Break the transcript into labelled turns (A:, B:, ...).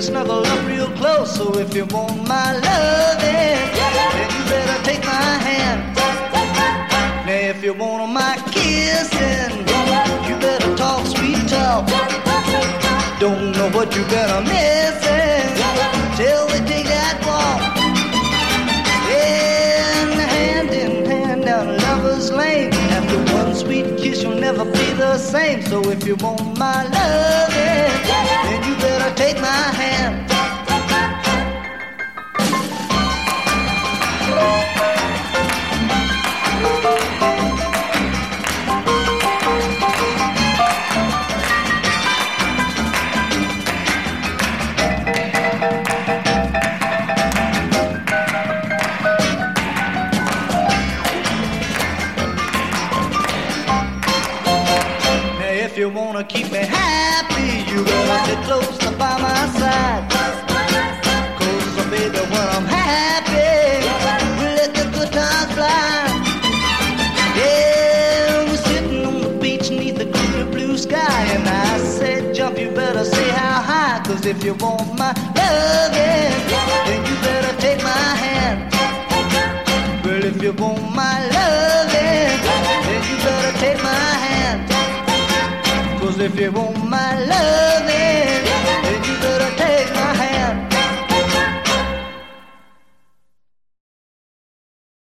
A: you snuggle up real close. So if you want my loving, then you better take my hand. Now if you want my kissing, you better talk sweet talk. Don't know what you better missing till we take that walk. In hand down Lover's Lane. After one sweet kiss you'll never be the same. So if you want my loving, then you better take my hand. If you wanna keep me happy, you better sit close up by my side. 'Cause baby, when I'm happy, we let the good times fly. Yeah, we're sitting on the beach beneath the clear blue sky. And I said, jump, you better say how high. 'Cause if you want my loving, then you better take my hand. Well, if you want my loving, then you better take my hand. 'Cause if you want my loving,